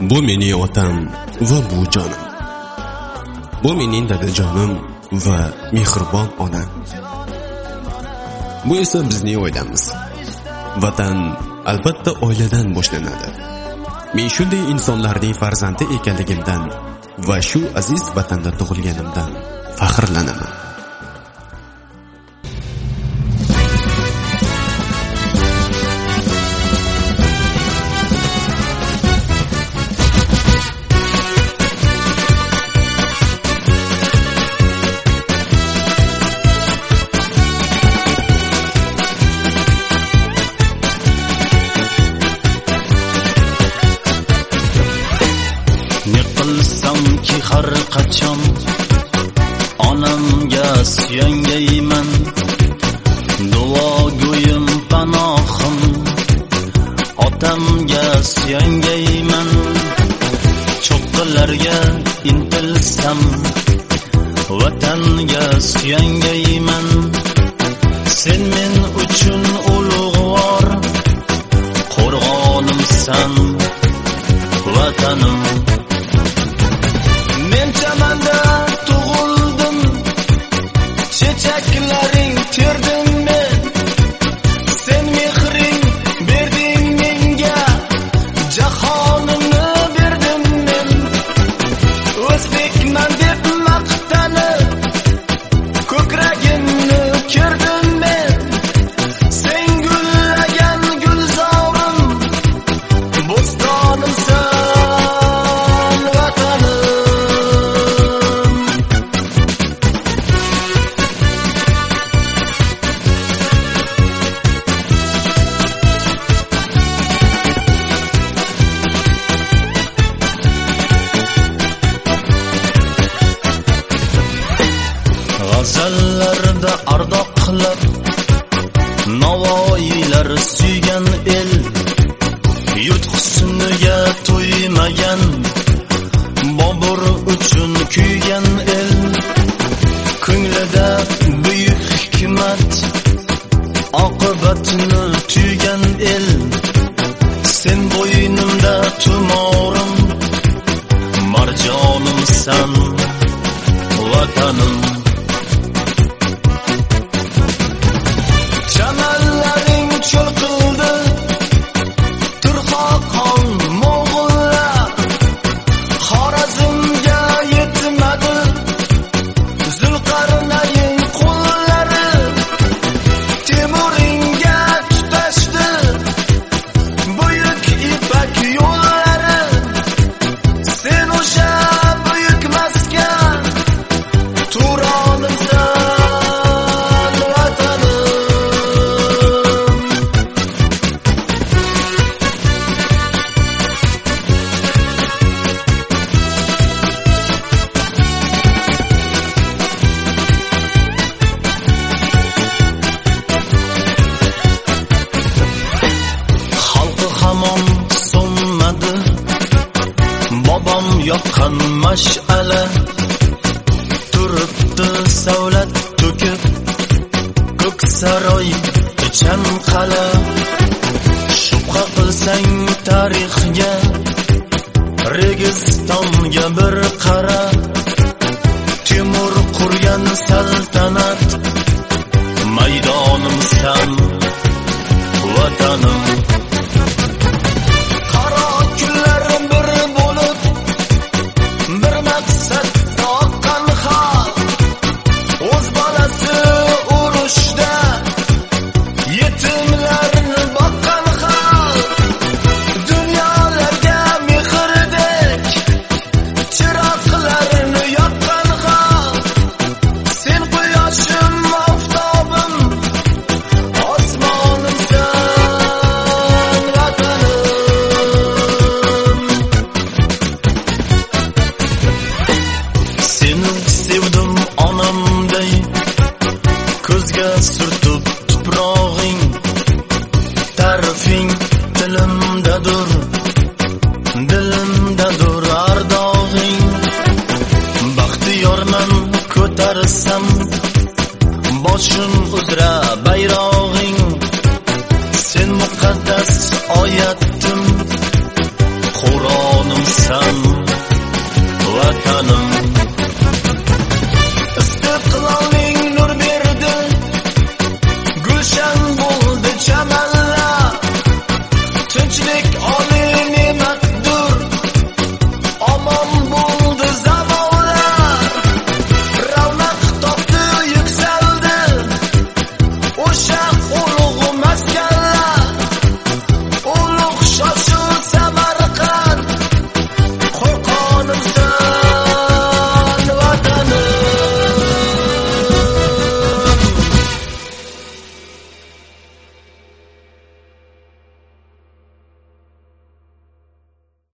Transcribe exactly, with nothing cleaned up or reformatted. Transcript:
Bu mening otam va bu jonim. Bu mening dadajonim va mehribon onam. Bu esa bizning oilamiz. Vatan albatta oiladan boshlanadi. Men shunday insonlarning farzandi ekanligimdan va shu aziz vatanda tug'ilganimdan faxrlanaman. Qilsamki har qachon onamga suyangayman, duo go'yim panohim otamga suyangayman. cho'qqilarga intilsam vatanga suyangayman. Sen men uchun ulug'vor qo'rg'onimsan vatanim. Men chamanda tug'ildim, chechaklaring terdim men. Sen mehring berding menga, jahonimni berdim men. O'zbekman deb maqtanib, ko'kragimni kerdim men. Sen gullagan gulzorim, bo'stonimsan vatanim. G'azallarda ardoq qilib navoiylar suygan el, yurt husniga to'ymagan Bobur uchun kuygan el. Ko'nglida buyuk hikmat oqibatini tuygan el. Sen bo'ynimda tumorim, marjonimsan vatanim. Chanallaring cho'qildi, Turxoqon Mo'g'ullar, Xorazmga yetmadi Zulqarnayn qo'llari. Temuringa tutashdi buyuk ipak yo'llari. Sen o'sha buyuk maskan Turonimsan vatanim. Xalqi hamon so'nmadi, bobom yoqqan mash'ala. Turibdi savlat to'kib, ko'k saroy ichan qala. Shubha qilsang tarixga, Registonga bir qara. Temur qurgan saltanat maydonimsan vatanim. Qaro kunlar bir bo'lib, bir maqsad toqqan xalq. O'z bolasi urushda yetimlarni boqqan xalq. Dunyolarga mehrdek chiroqlarni yoqqan xalq. Sen quyoshim, oftobim, osmonimsan vatanim. Seni sevdim onamday, ko'zga surtib tuprog'ing. Tarifing tilimdadir, dilimdadir ardog'ing. Baxtiyorman ko'tarsam boshim uzra bayrog'ing. Sen muqaddas oyatim, Qur'onimsan qilolmayman